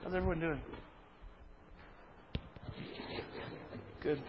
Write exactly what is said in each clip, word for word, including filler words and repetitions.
How's everyone doing? Good.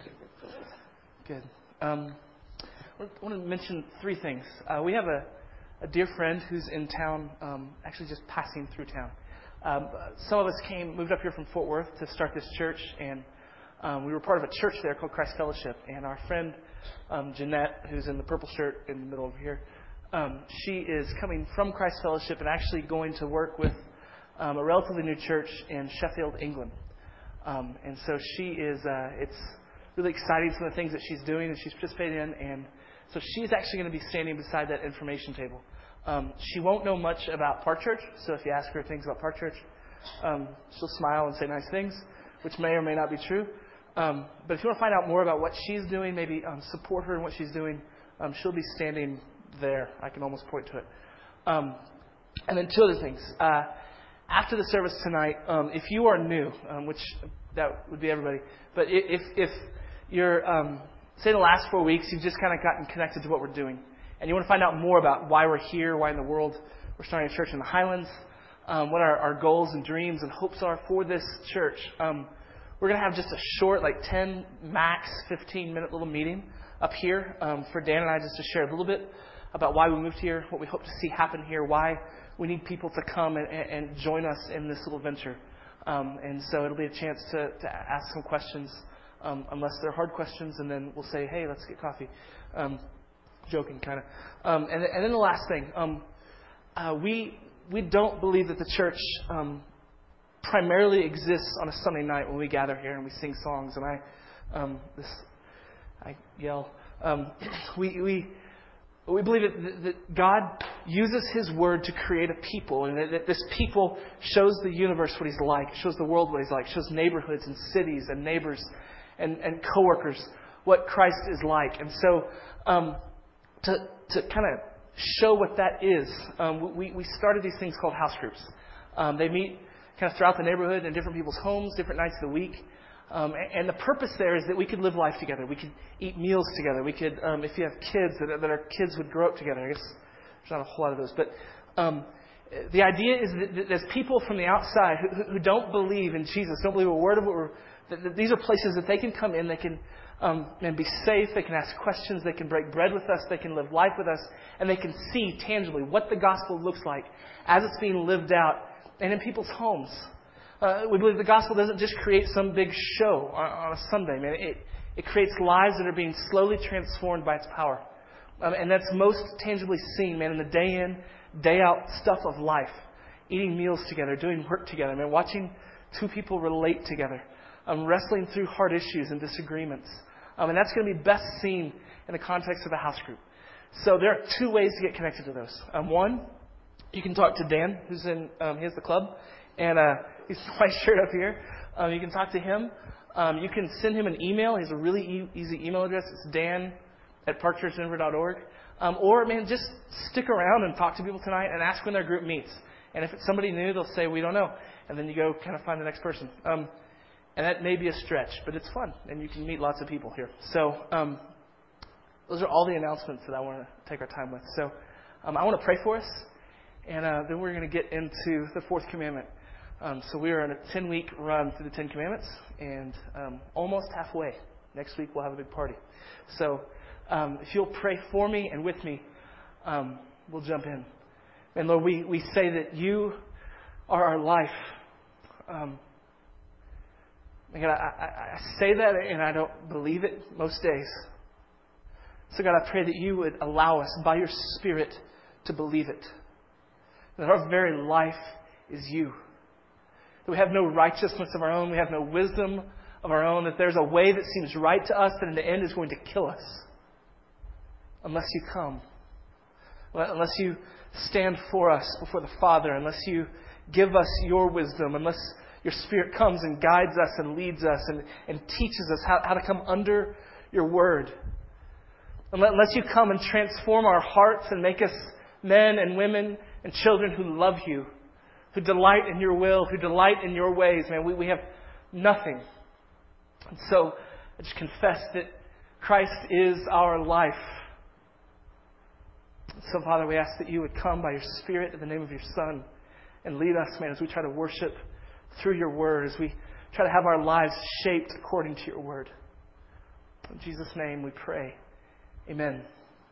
Good. Um, I want to mention three things. Uh, we have a, a dear friend who's in town, um, actually just passing through town. Um, some of us came, moved up here from Fort Worth to start this church, and um, we were part of a church there called Christ Fellowship. And our friend um, Jeanette, who's in the purple shirt in the middle over here, um, she is coming from Christ Fellowship and actually going to work with um, a relatively new church in Sheffield, England. Um, and so she is, uh, it's really exciting, some of the things that she's doing and she's participating in. And so she's actually going to be standing beside that information table. Um, she won't know much about Park Church, so if you ask her things about Park Church, um, she'll smile and say nice things, which may or may not be true. Um, but if you want to find out more about what she's doing, maybe um, support her in what she's doing, um, she'll be standing there. I can almost point to it. Um, and then two other things. Uh, after the service tonight, um, if you are new, um, which that would be everybody, but if if you're, um, say the last four weeks, you've just kind of gotten connected to what we're doing, and you want to find out more about why we're here, why in the world we're starting a church in the Highlands, um, what our, our goals and dreams and hopes are for this church, um, we're going to have just a short, like ten, max fifteen minute little meeting up here um, for Dan and I just to share a little bit about why we moved here, what we hope to see happen here, why we need people to come and, and join us in this little venture. Um, and so it'll be a chance to, to ask some questions, um, unless they're hard questions, and then we'll say, hey, let's get coffee. Um, joking, kind of. Um, and, and then the last thing, um, uh, we we don't believe that the church um, primarily exists on a Sunday night when we gather here and we sing songs. And I, um, this, I yell. Um, we we. We believe that, that God uses His Word to create a people, and that, that this people shows the universe what He's like, shows the world what He's like, shows neighborhoods and cities and neighbors and, and coworkers what Christ is like. And so um, to to kind of show what that is, um, we, we started these things called house groups. Um, they meet kind of throughout the neighborhood in different people's homes, different nights of the week. Um, and the purpose there is that we could live life together. We could eat meals together. We could, um, if you have kids, that, that our kids would grow up together. I guess there's not a whole lot of those. But um, the idea is that, that there's people from the outside who, who don't believe in Jesus, don't believe a word of what we're... That, that these are places that they can come in, they can um, and be safe, they can ask questions, they can break bread with us, they can live life with us, and they can see tangibly what the gospel looks like as it's being lived out and in people's homes. Uh, we believe the gospel doesn't just create some big show on, on a Sunday, man. It, it creates lives that are being slowly transformed by its power. Um, and that's most tangibly seen, man, in the day in, day out stuff of life. Eating meals together, doing work together, man. Watching two people relate together. Um, wrestling through hard issues and disagreements. Um, and that's going to be best seen in the context of a house group. So there are two ways to get connected to those. Um, one, you can talk to Dan, who's in, um, he has the club. And uh, he's white shirt up here. Um, you can talk to him. Um, you can send him an email. He has a really e- easy email address. It's dan at park church denver dot org. Um, or, man, just stick around and talk to people tonight and ask when their group meets. And if it's somebody new, they'll say, we don't know. And then you go kind of find the next person. Um, and that may be a stretch, but it's fun. And you can meet lots of people here. So um, those are all the announcements that I want to take our time with. So um, I want to pray for us. And uh, then we're going to get into the fourth commandment. Um, so we are on a ten-week run through the Ten Commandments, and um, almost halfway. Next week we'll have a big party. So um, if you'll pray for me and with me, um, we'll jump in. And Lord, we, we say that You are our life. Um, God, I, I, I say that and I don't believe it most days. So God, I pray that You would allow us by Your Spirit to believe it. That our very life is You. That we have no righteousness of our own. We have no wisdom of our own. That there's a way that seems right to us that in the end is going to kill us. Unless You come. Unless You stand for us before the Father. Unless You give us Your wisdom. Unless Your Spirit comes and guides us and leads us and, and teaches us how, how to come under Your Word. Unless You come and transform our hearts and make us men and women and children who love You. Who delight in Your will, who delight in Your ways. Man, we, we have nothing. And so I just confess that Christ is our life. So, Father, we ask that You would come by Your Spirit in the name of Your Son and lead us, man, as we try to worship through your word as we try to have our lives shaped according to your word. In Jesus' name we pray. Amen.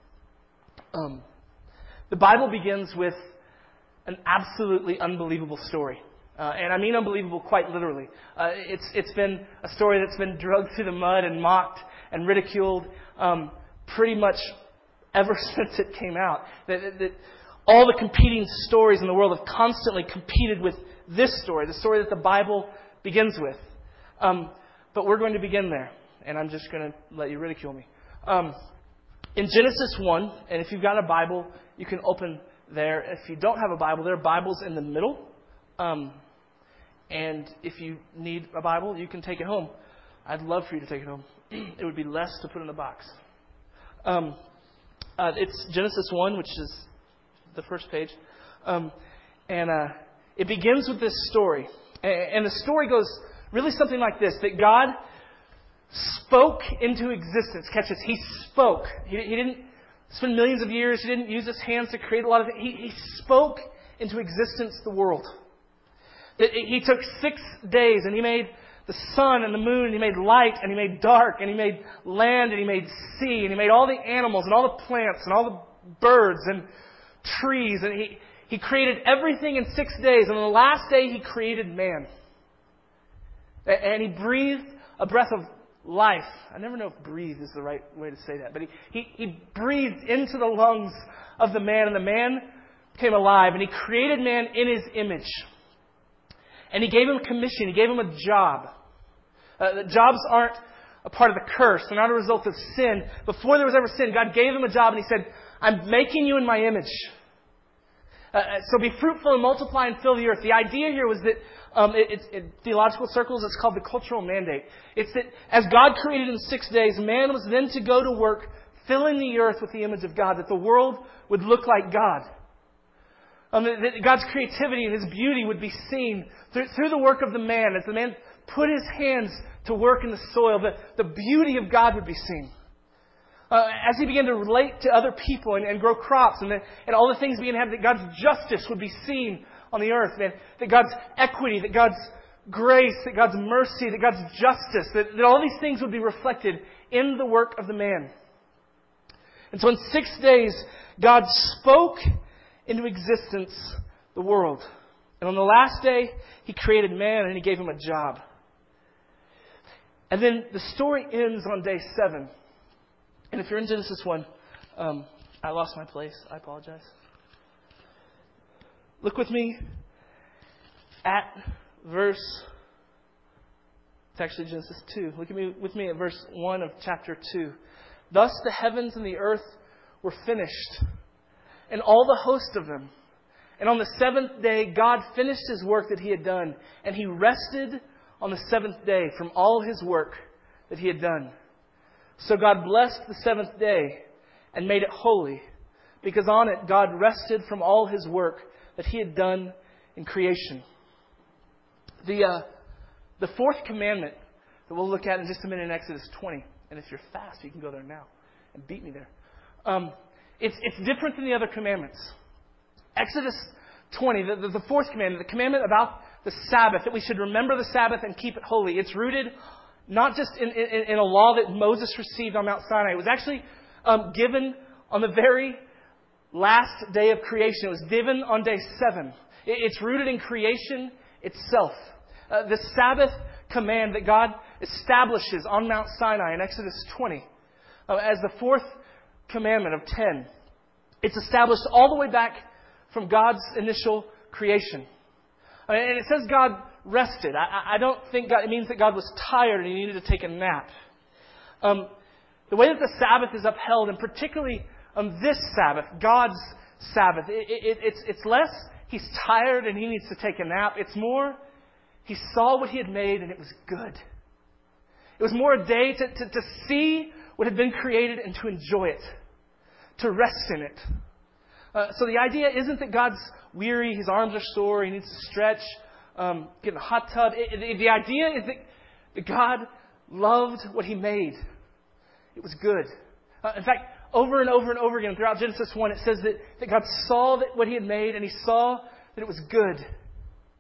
Um, the Bible begins with an absolutely unbelievable story. Uh, and I mean unbelievable quite literally. Uh, it's it's been a story that's been dragged through the mud and mocked and ridiculed um, pretty much ever since it came out. That, that, that all the competing stories in the world have constantly competed with this story, the story that the Bible begins with. Um, but we're going to begin there, and I'm just going to let you ridicule me. Um, in Genesis one, and if you've got a Bible, you can open there. If you don't have a Bible, there are Bibles in the middle. Um, and if you need a Bible, you can take it home. I'd love for you to take it home. It would be less to put in a box. Um, uh, it's Genesis one, which is the first page. Um, and uh, it begins with this story. And the story goes really something like this, that God spoke into existence. Catch this. He spoke. He, he didn't spend millions of years. He didn't use his hands to create a lot of things. He, he spoke into existence the world. That he took six days and he made the sun and the moon, and he made light, and he made dark, and he made land, and he made sea, and he made all the animals and all the plants and all the birds and trees, and he, he created everything in six days. And on the last day, he created man. And he breathed a breath of life. I never know if breathe is the right way to say that, but he, he, he breathed into the lungs of the man, and the man came alive, and he created man in his image. And he gave him a commission. He gave him a job. Uh, jobs aren't a part of the curse. They're not a result of sin. Before there was ever sin, God gave him a job, and he said, I'm making you in my image. Uh, so be fruitful and multiply and fill the earth. The idea here was that um, it, it, in theological circles, it's called the cultural mandate. It's that as God created in six days, man was then to go to work filling the earth with the image of God, that the world would look like God. Um, that, that God's creativity and His beauty would be seen through, through the work of the man. As the man put his hands to work in the soil, the, the beauty of God would be seen. Uh, as he began to relate to other people and, and grow crops and, the, and all the things began to happen, that God's justice would be seen on the earth, man. That God's equity, that God's grace, that God's mercy, that God's justice, that, that all these things would be reflected in the work of the man. And so in six days, God spoke into existence the world. And on the last day, He created man and He gave him a job. And then the story ends on day seven. And if you're in Genesis one, um, I lost my place. I apologize. Look with me at verse... It's actually Genesis two. Look at me with me at verse one of chapter two. Thus the heavens and the earth were finished, and all the host of them. And on the seventh day, God finished His work that He had done, and He rested on the seventh day from all His work that He had done. So God blessed the seventh day and made it holy, because on it God rested from all His work that He had done in creation. The uh, the fourth commandment that we'll look at in just a minute in Exodus twenty, and if you're fast, you can go there now and beat me there. Um, it's it's different than the other commandments. Exodus twenty, the, the, the fourth commandment, the commandment about the Sabbath, that we should remember the Sabbath and keep it holy. It's rooted not just in, in, in a law that Moses received on Mount Sinai. It was actually um, given on the very last day of creation. It was given on day seven. It, it's rooted in creation itself. Uh, the Sabbath command that God establishes on Mount Sinai in Exodus twenty uh, as the fourth commandment of ten. It's established all the way back from God's initial creation. I mean, and it says God rested. I, I don't think God, it means that God was tired and He needed to take a nap. Um, the way that the Sabbath is upheld, and particularly um, this Sabbath, God's Sabbath, it, it, it's, it's less He's tired and He needs to take a nap. It's more He saw what He had made and it was good. It was more a day to, to, to see what had been created and to enjoy it, to rest in it. Uh, so the idea isn't that God's weary, His arms are sore, He needs to stretch, um, get in a hot tub. It, it, the idea is that, that God loved what He made. It was good. Uh, in fact, over and over and over again throughout Genesis one, it says that, that God saw that what He had made and He saw that it was good.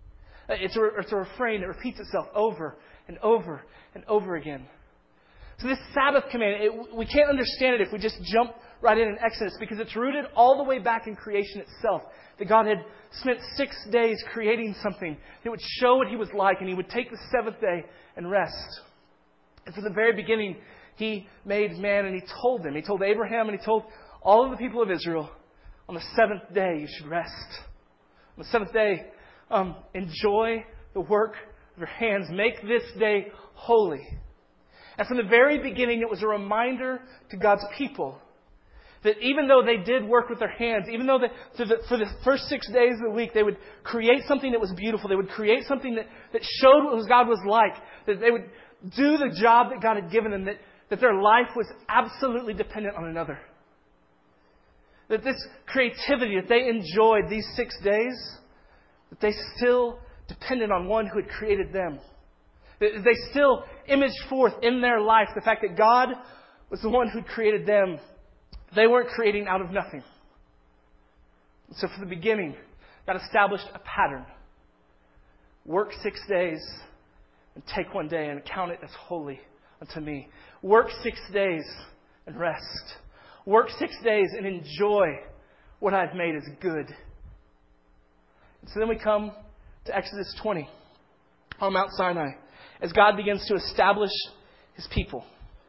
It's a, it's a refrain that repeats itself over and over and over again. So this Sabbath command, it, we can't understand it if we just jump right in in Exodus, because it's rooted all the way back in creation itself. That God had spent six days creating something that would show what He was like, and He would take the seventh day and rest. And from the very beginning, He made man and He told them. He told Abraham and He told all of the people of Israel, on the seventh day you should rest. On the seventh day, um, enjoy the work of your hands. Make this day holy. And from the very beginning, it was a reminder to God's people that even though they did work with their hands, even though they, for, the, for the first six days of the week, they would create something that was beautiful, they would create something that, that showed what God was like, that they would do the job that God had given them, that, that their life was absolutely dependent on another. That this creativity that they enjoyed these six days, that they still depended on one who had created them. That they still imaged forth in their life the fact that God was the one who created them. They weren't creating out of nothing. So from the beginning, God established a pattern. Work six days and take one day and count it as holy unto me. Work six days and rest. Work six days and enjoy what I've made as good. And so then we come to Exodus twenty on Mount Sinai as God begins to establish His people.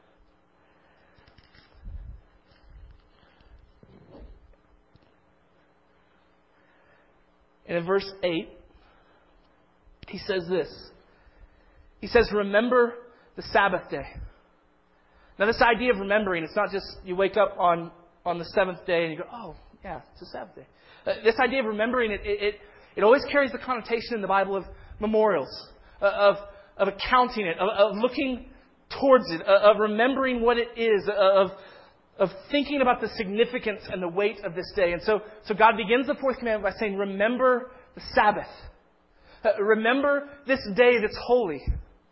And in verse eight, He says this. He says, remember the Sabbath day. Now this idea of remembering, it's not just you wake up on, on the seventh day and you go, oh, yeah, it's a Sabbath day. Uh, this idea of remembering, it, it, it always carries the connotation in the Bible of memorials, uh, of, of accounting it, of, of looking towards it, uh, of remembering what it is, uh, of, of thinking about the significance and the weight of this day. And so, so God begins the fourth commandment by saying, remember the Sabbath. Uh, remember this day that's holy.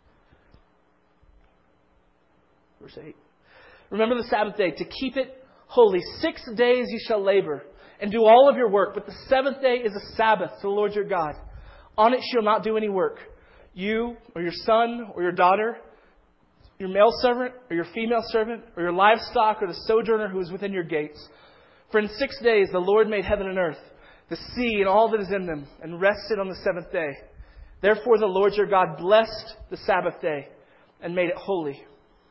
Verse eight. Remember the Sabbath day to keep it holy. Six days you shall labor and do all of your work, but the seventh day is a Sabbath to the Lord your God. On it shall not do any work. You or your son or your daughter, your male servant or your female servant, or your livestock or the sojourner who is within your gates. For in six days the Lord made heaven and earth, the sea and all that is in them, and rested on the seventh day. Therefore the Lord your God blessed the Sabbath day and made it holy.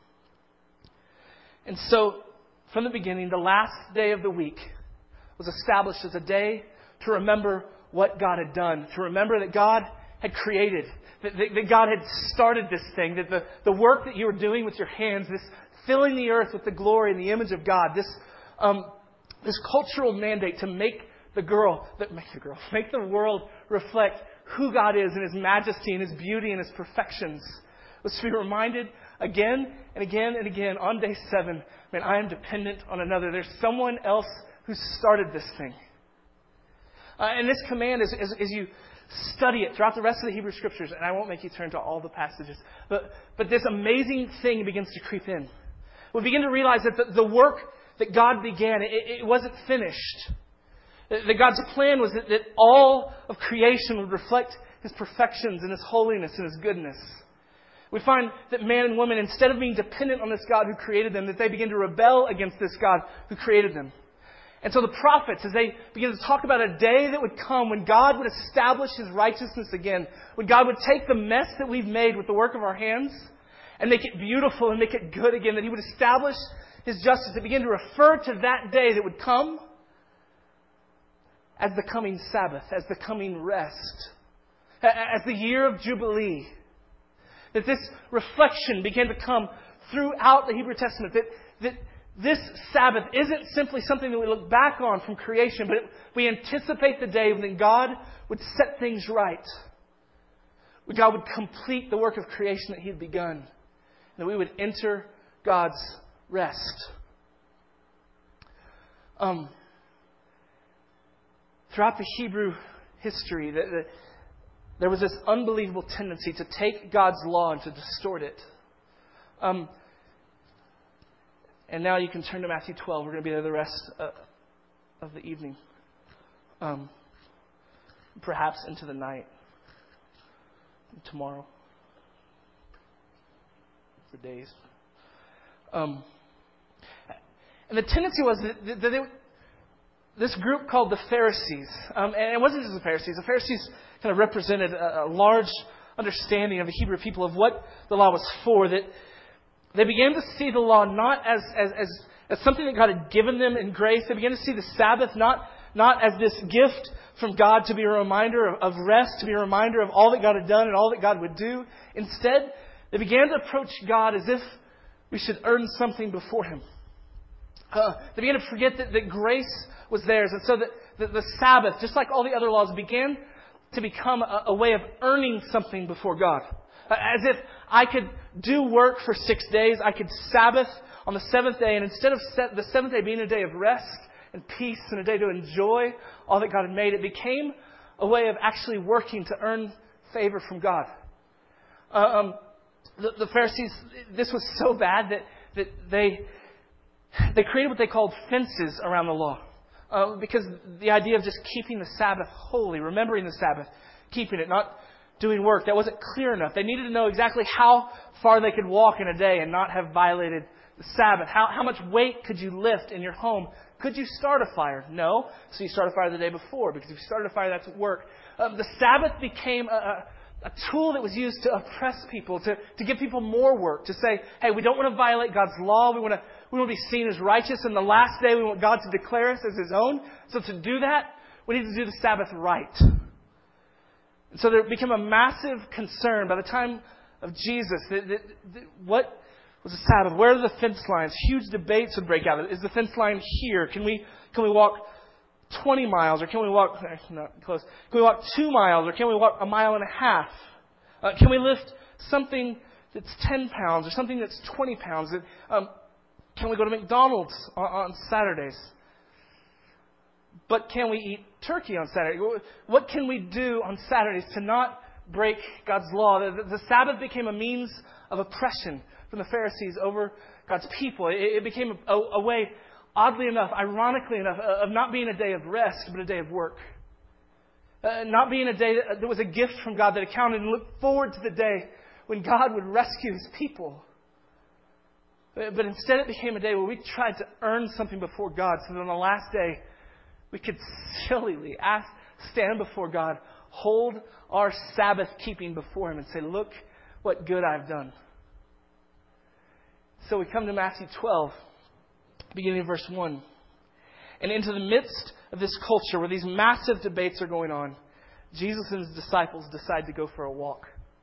And so, from the beginning, the last day of the week was established as a day to remember what God had done, to remember that God had created, that, that God had started this thing, that the, the work that you were doing with your hands, this filling the earth with the glory and the image of God, this um, this cultural mandate to make the girl, that make the girl, make the world reflect who God is and His majesty and His beauty and His perfections, was to be reminded again and again and again on day seven, man, I am dependent on another. There's someone else who started this thing. Uh, and this command, is, as, as you study it throughout the rest of the Hebrew Scriptures, and I won't make you turn to all the passages, but, but this amazing thing begins to creep in. We begin to realize that the, the work that God began, it, it wasn't finished. That, that God's plan was that, that all of creation would reflect His perfections and His holiness and His goodness. We find that man and woman, instead of being dependent on this God who created them, that they begin to rebel against this God who created them. And so the prophets, as they begin to talk about a day that would come when God would establish His righteousness again, when God would take the mess that we've made with the work of our hands and make it beautiful and make it good again, that He would establish His justice, to begin to refer to that day that would come as the coming Sabbath, as the coming rest, as the year of Jubilee. That this reflection began to come throughout the Hebrew Testament. That, that this Sabbath isn't simply something that we look back on from creation, but it, we anticipate the day when God would set things right. When God would complete the work of creation that He had begun. And that we would enter God's rest. Um, throughout the Hebrew history, the, the there was this unbelievable tendency to take God's law and to distort it. Um, and now you can turn to Matthew twelve. We're going to be there the rest uh, of the evening. Um, perhaps into the night. tomorrow, for days. Um, and the tendency was that, that they, this group called the Pharisees, um, and it wasn't just the Pharisees. The Pharisees kind of represented a, a large understanding of the Hebrew people of what the law was for. That they began to see the law not as as as, as something that God had given them in grace. They began to see the Sabbath not not as this gift from God to be a reminder of, of rest, to be a reminder of all that God had done and all that God would do. Instead, they began to approach God as if we should earn something before Him. Uh, they began to forget that, that grace was theirs. And so that the, the Sabbath, just like all the other laws, began to become a, a way of earning something before God. Uh, as if I could do work for six days, I could Sabbath on the seventh day, and instead of set, the seventh day being a day of rest and peace and a day to enjoy all that God had made, it became a way of actually working to earn favor from God. Uh, um, the, the Pharisees, this was so bad that, that they they created what they called fences around the law. Uh, because the idea of just keeping the Sabbath holy, remembering the Sabbath, keeping it, not doing work, that wasn't clear enough. They needed to know exactly how far they could walk in a day and not have violated the Sabbath. How, how much weight could you lift in your home? Could you start a fire? No. So you start a fire the day before, because if you started a fire, that's work. Um, the Sabbath became a, a, a tool that was used to oppress people, to, to give people more work, to say, hey, we don't want to violate God's law. We want to we want to be seen as righteous. And the last day, we want God to declare us as His own. So to do that, we need to do the Sabbath right. And so there became a massive concern by the time of Jesus. That, that, that what was the Sabbath? Where are the fence lines? Huge debates would break out. Is the fence line here? Can we can we walk twenty miles, or can we walk not close? Can we walk two miles, or can we walk a mile and a half? Uh, can we lift something that's ten pounds, or something that's twenty pounds? Um, can we go to McDonald's on, on Saturdays? But can we eat turkey on Saturday? What can we do on Saturdays to not break God's law? The, the, the Sabbath became a means of oppression from the Pharisees over God's people. It, it became a, a, a way, oddly enough, ironically enough, of not being a day of rest, but a day of work. Uh, not being a day that, that was a gift from God that accounted and looked forward to the day when God would rescue His people. But instead it became a day where we tried to earn something before God, so that on the last day we could sillily ask, stand before God, hold our Sabbath keeping before Him and say, look what good I've done. So we come to Matthew twelve, beginning of verse one. And into the midst of this culture where these massive debates are going on, Jesus and His disciples decide to go for a walk.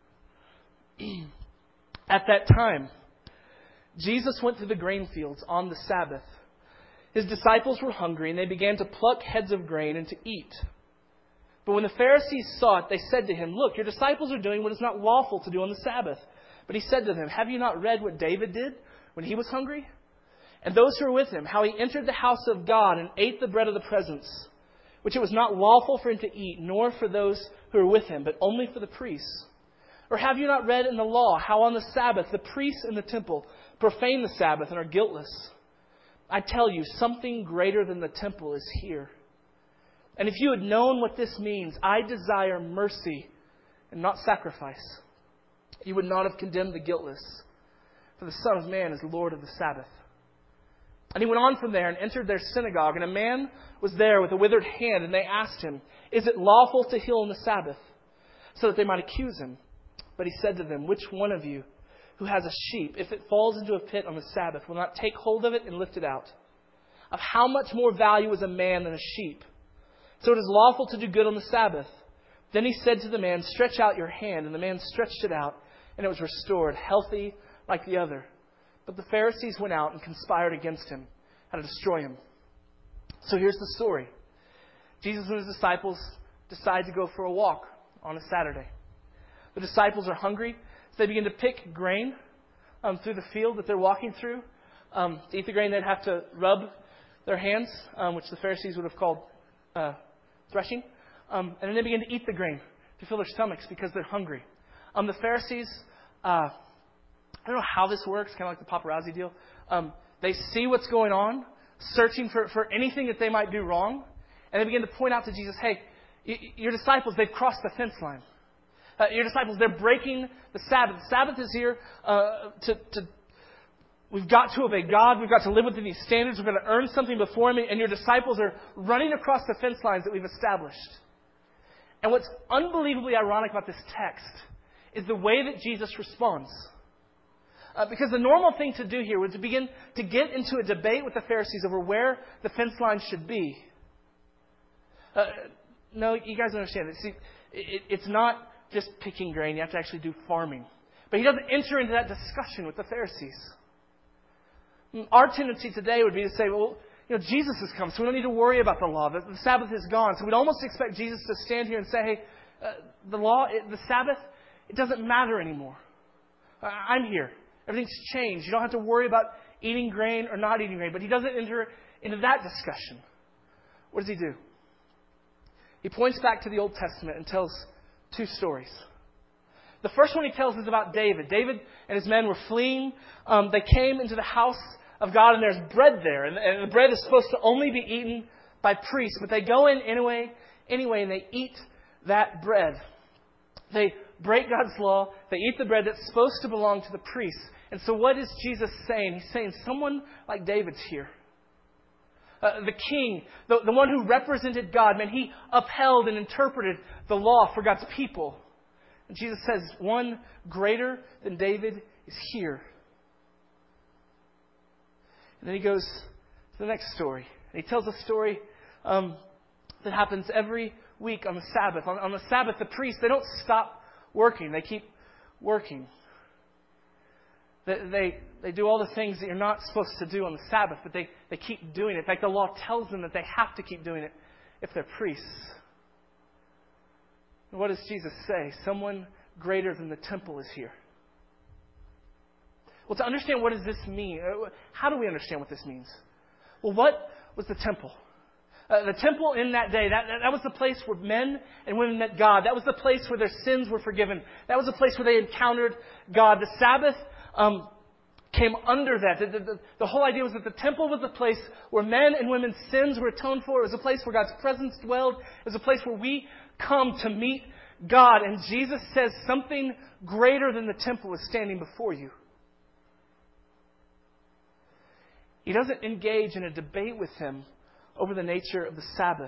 At that time, Jesus went to the grain fields on the Sabbath. His disciples were hungry, and they began to pluck heads of grain and to eat. But when the Pharisees saw it, they said to Him, look, your disciples are doing what is not lawful to do on the Sabbath. But He said to them, have you not read what David did when he was hungry? And those who were with him, how he entered the house of God and ate the bread of the presence, which it was not lawful for him to eat, nor for those who were with him, but only for the priests. Or have you not read in the law how on the Sabbath the priests in the temple profane the Sabbath and are guiltless? I tell you, something greater than the temple is here. And if you had known what this means, I desire mercy and not sacrifice, you would not have condemned the guiltless. For the Son of Man is Lord of the Sabbath. And He went on from there and entered their synagogue. And a man was there with a withered hand. And they asked Him, is it lawful to heal on the Sabbath? So that they might accuse Him. But He said to them, which one of you who has a sheep, if it falls into a pit on the Sabbath, will not take hold of it and lift it out? Of how much more value is a man than a sheep? So it is lawful to do good on the Sabbath. Then He said to the man, stretch out your hand. And the man stretched it out, and it was restored, healthy like the other. But the Pharisees went out and conspired against Him, how to destroy Him. So here's the story. Jesus and His disciples decide to go for a walk on a Saturday. The disciples are hungry, so they begin to pick grain um, through the field that they're walking through. Um, to eat the grain, they'd have to rub their hands, um, which the Pharisees would have called uh, threshing. Um, and then they begin to eat the grain to fill their stomachs because they're hungry. Um, the Pharisees, uh, I don't know how this works, kind of like the paparazzi deal. Um, they see what's going on, searching for, for anything that they might do wrong. And they begin to point out to Jesus, hey, y- your disciples, they've crossed the fence line. Uh, your disciples, they're breaking the Sabbath. The Sabbath is here uh, to, to... We've got to obey God. We've got to live within these standards. We've got to earn something before Him. And your disciples are running across the fence lines that we've established. And what's unbelievably ironic about this text is the way that Jesus responds. Uh, because the normal thing to do here would to begin to get into a debate with the Pharisees over where the fence line should be. Uh, no, you guys understand this. See, it, it's not just picking grain. You have to actually do farming. But He doesn't enter into that discussion with the Pharisees. Our tendency today would be to say, well, you know, Jesus has come, so we don't need to worry about the law. The, the Sabbath is gone. So we'd almost expect Jesus to stand here and say, hey, uh, the law, it, the Sabbath, it doesn't matter anymore. Uh, I'm here. Everything's changed. You don't have to worry about eating grain or not eating grain. But He doesn't enter into that discussion. What does He do? He points back to the Old Testament and tells two stories. The first one He tells is about David. David and his men were fleeing. Um, they came into the house of God, and there's bread there. And, and the bread is supposed to only be eaten by priests. But they go in anyway, anyway, and they eat that bread. They break God's law. They eat the bread that's supposed to belong to the priests. And so what is Jesus saying? He's saying someone like David's here. Uh, the king, the, the one who represented God, man, he upheld and interpreted the law for God's people. And Jesus says, one greater than David is here. And then He goes to the next story. And He tells a story um, that happens every week on the Sabbath. On, on the Sabbath, the priests, they don't stop working. They keep working. They, they, they do all the things that you're not supposed to do on the Sabbath, but they, they keep doing it. In fact, the law tells them that they have to keep doing it if they're priests. And what does Jesus say? Someone greater than the temple is here. Well, to understand what does this mean, how do we understand what this means? Well, what was the temple? Uh, the temple in that day, that, that, that was the place where men and women met God. That was the place where their sins were forgiven. That was the place where they encountered God. The Sabbath um, came under that. The, the, the whole idea was that the temple was the place where men and women's sins were atoned for. It was a place where God's presence dwelled. It was a place where we come to meet God. And Jesus says something greater than the temple is standing before you. He doesn't engage in a debate with him over the nature of the Sabbath.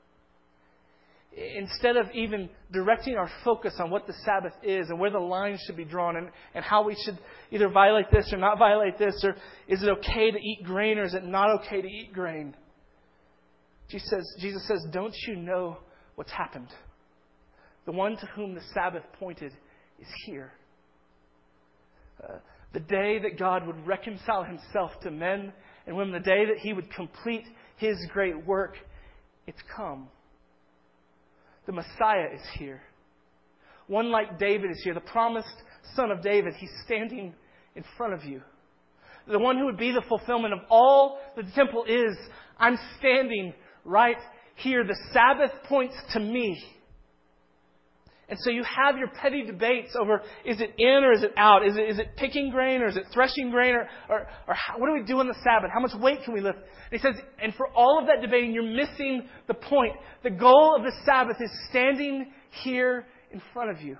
Instead of even directing our focus on what the Sabbath is and where the lines should be drawn and, and how we should either violate this or not violate this, or is it okay to eat grain or is it not okay to eat grain? Jesus says, Jesus says, don't you know what's happened? The one to whom the Sabbath pointed is here. Uh, The day that God would reconcile Himself to men and women, the day that He would complete His great work, it's come. The Messiah is here. One like David is here. The promised son of David, He's standing in front of you. The one who would be the fulfillment of all that the temple is, I'm standing right here. The Sabbath points to me. And so you have your petty debates over, is it in or is it out? Is it, is it picking grain or is it threshing grain? Or, or, or how, what do we do on the Sabbath? How much weight can we lift? And he says, and for all of that debating, you're missing the point. The goal of the Sabbath is standing here in front of you.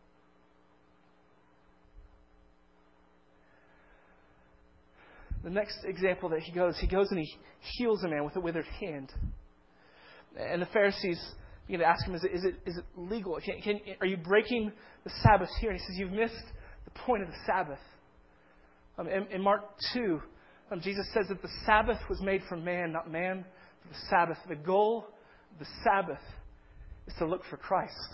The next example that he goes, he goes and he heals a man with a withered hand. And the Pharisees You to ask him, is it, is it, is it legal? Can, can, are you breaking the Sabbath here? And he says, you've missed the point of the Sabbath. Um, in, in Mark two, um, Jesus says that the Sabbath was made for man, not man for the Sabbath. The goal of the Sabbath is to look for Christ.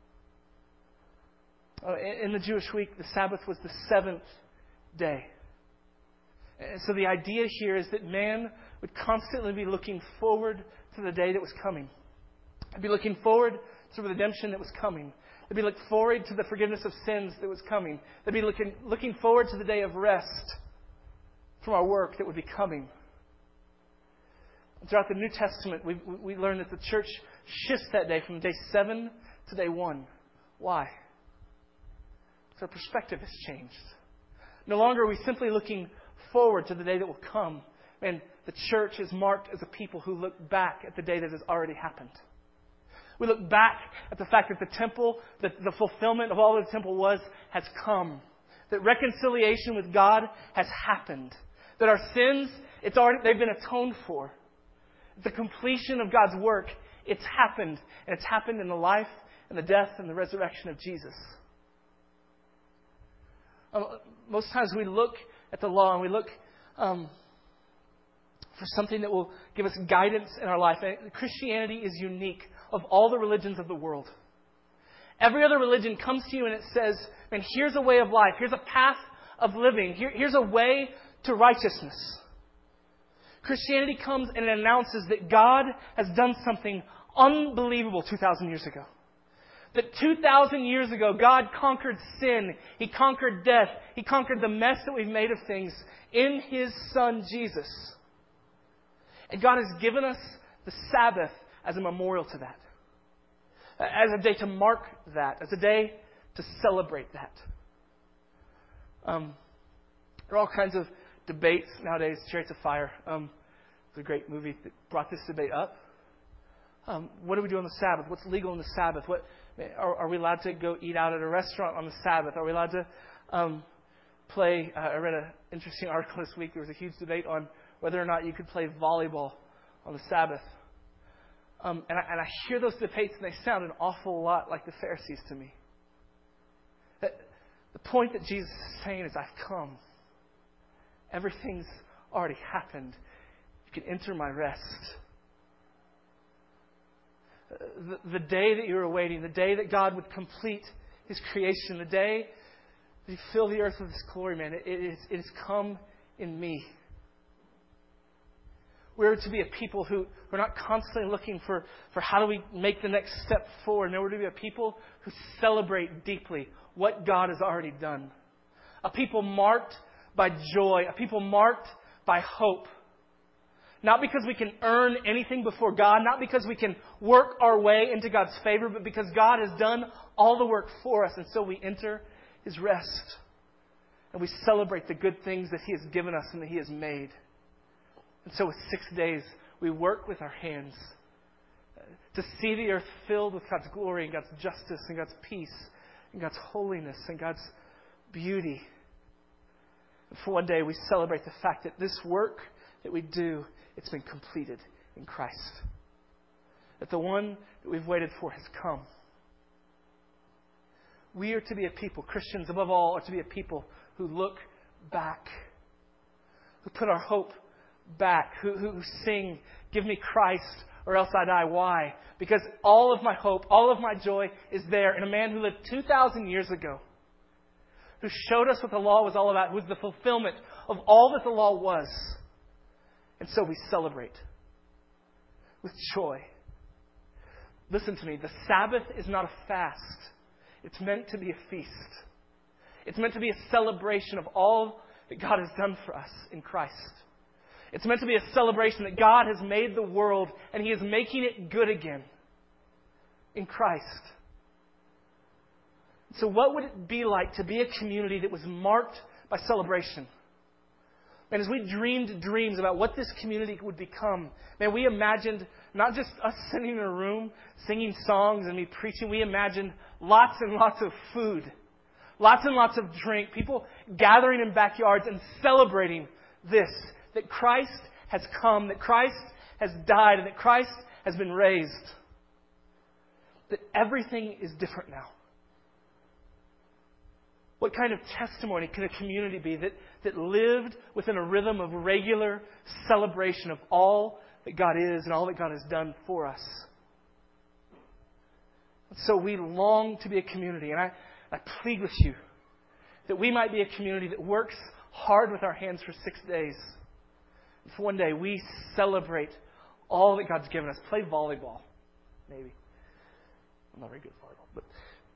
Uh, in, in the Jewish week, the Sabbath was the seventh day. And so the idea here is that man would constantly be looking forward to the day that was coming. They'd be looking forward to the redemption that was coming. They'd be looking forward to the forgiveness of sins that was coming. They'd be looking, looking forward to the day of rest from our work that would be coming. And throughout the New Testament, we we learn that the church shifts that day from day seven to day one. Why? Because our perspective has changed. No longer are we simply looking forward to the day that will come. And the church is marked as a people who look back at the day that has already happened. We look back at the fact that the temple, that the fulfillment of all that the temple was, has come. That reconciliation with God has happened. That our sins, it's already, they've been atoned for. The completion of God's work, it's happened. And it's happened in the life and the death and the resurrection of Jesus. Um, most times we look at the law and we look um, for something that will give us guidance in our life. And Christianity is unique of all the religions of the world. Every other religion comes to you and it says, man, here's a way of life. Here's a path of living. Here, here's a way to righteousness. Christianity comes and it announces that God has done something unbelievable two thousand years ago. That two thousand years ago, God conquered sin. He conquered death. He conquered the mess that we've made of things in His Son, Jesus. And God has given us the Sabbath as a memorial to that. As a day to mark that. As a day to celebrate that. Um, there are all kinds of debates nowadays. Chariots of Fire. Um, it's a great movie that brought this debate up. Um, what do we do on the Sabbath? What's legal on the Sabbath? What are, are we allowed to go eat out at a restaurant on the Sabbath? Are we allowed to um, play? Uh, I read an interesting article this week. There was a huge debate on whether or not you could play volleyball on the Sabbath. Um, and, I, and I hear those debates and they sound an awful lot like the Pharisees to me. That the point that Jesus is saying is, I've come. Everything's already happened. You can enter my rest. The, the day that you were awaiting, the day that God would complete His creation, the day that He fill the earth with His glory, man, it, it, is, it has come in me. We're to be a people who are not constantly looking for, for how do we make the next step forward. No, we're to be a people who celebrate deeply what God has already done. A people marked by joy. A people marked by hope. Not because we can earn anything before God. Not because we can work our way into God's favor. But because God has done all the work for us. And so we enter His rest. And we celebrate the good things that He has given us and that He has made. And so with six days, we work with our hands to see the earth filled with God's glory and God's justice and God's peace and God's holiness and God's beauty. And for one day, we celebrate the fact that this work that we do, it's been completed in Christ. That the one that we've waited for has come. We are to be a people, Christians above all, are to be a people who look back, who put our hope back, who, who sing, give me Christ or else I die. Why? Because all of my hope, all of my joy is there in a man who lived two thousand years ago, who showed us what the law was all about, who was the fulfillment of all that the law was. And so we celebrate with joy. Listen to me, the Sabbath is not a fast. It's meant to be a feast. It's meant to be a celebration of all that God has done for us in Christ. It's meant to be a celebration that God has made the world and He is making it good again in Christ. So what would it be like to be a community that was marked by celebration? And as we dreamed dreams about what this community would become, man, we imagined not just us sitting in a room singing songs and me preaching. We imagined lots and lots of food, lots and lots of drink, people gathering in backyards and celebrating this, that Christ has come, that Christ has died, and that Christ has been raised. That everything is different now. What kind of testimony can a community be that, that lived within a rhythm of regular celebration of all that God is and all that God has done for us? So we long to be a community, and I, I plead with you that we might be a community that works hard with our hands for six days. And for one day, we celebrate all that God's given us. Play volleyball, maybe. I'm not very good at volleyball, but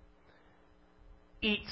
eat.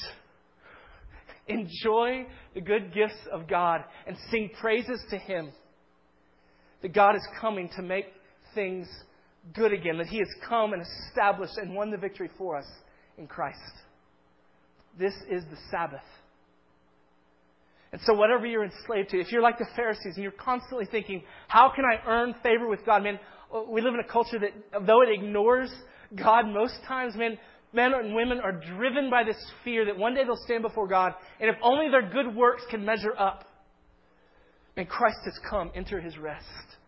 Enjoy the good gifts of God and sing praises to Him. That God is coming to make things good again. That He has come and established and won the victory for us in Christ. This is the Sabbath. And so whatever you're enslaved to, if you're like the Pharisees and you're constantly thinking, how can I earn favor with God? Man, we live in a culture that, though it ignores God, most times, man, men and women are driven by this fear that one day they'll stand before God, and if only their good works can measure up. And Christ has come. Enter His rest.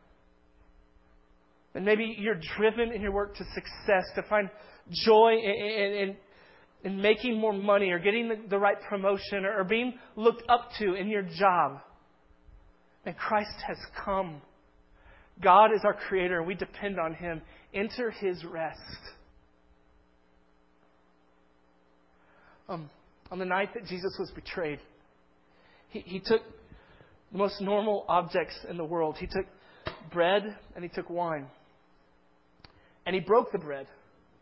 And maybe you're driven in your work to success, to find joy in, in, in, in making more money or getting the, the right promotion or, or being looked up to in your job. And Christ has come. God is our Creator, and we depend on Him. Enter His rest. Um, on the night that Jesus was betrayed, He, he took the most normal objects in the world. He took bread and He took wine. And He broke the bread.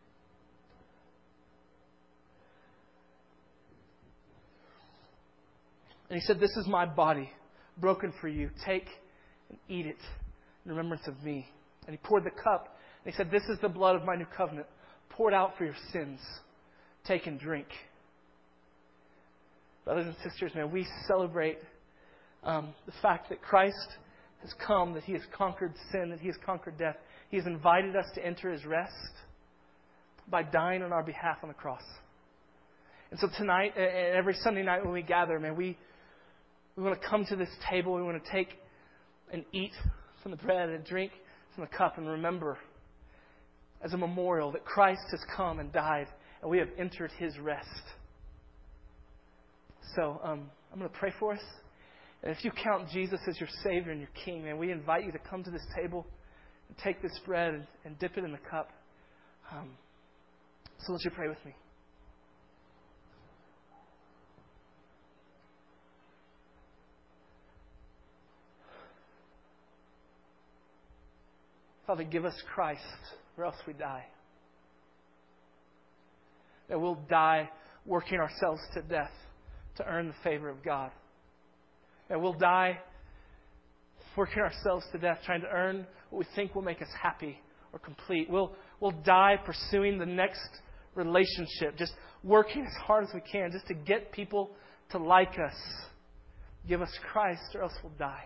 And He said, "This is my body, broken for you. Take and eat it in remembrance of me." And He poured the cup. And He said, "This is the blood of my new covenant, poured out for your sins. Take and drink." Brothers and sisters, man, we celebrate um, the fact that Christ has come, that He has conquered sin, that He has conquered death. He has invited us to enter His rest by dying on our behalf on the cross. And so tonight, and every Sunday night when we gather, man, we we want to come to this table. We want to take and eat from the bread and drink from the cup and remember as a memorial that Christ has come and died and we have entered His rest. So um, I'm going to pray for us. And if you count Jesus as your Savior and your King, man, we invite you to come to this table and take this bread and, and dip it in the cup. Um, so let's you pray with me. Father, give us Christ, or else we die. That we'll die working ourselves to death to earn the favor of God. That we'll die working ourselves to death trying to earn what we think will make us happy or complete. We'll, we'll die pursuing the next relationship, just working as hard as we can just to get people to like us. Give us Christ, or else we'll die.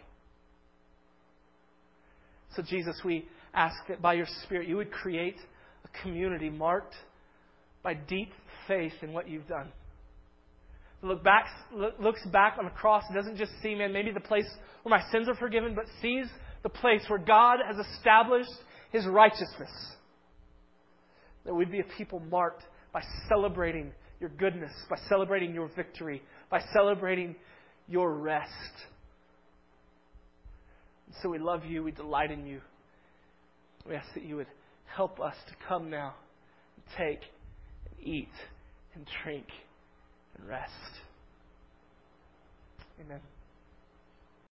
So Jesus, we ask that by your Spirit you would create a community marked by deep faith in what you've done. Look back, looks back on the cross and doesn't just see, man, maybe the place where my sins are forgiven, but sees the place where God has established His righteousness. That we'd be a people marked by celebrating your goodness, by celebrating your victory, by celebrating your rest. And so we love you, we delight in you. We ask that you would help us to come now and take and eat and drink and rest. Amen.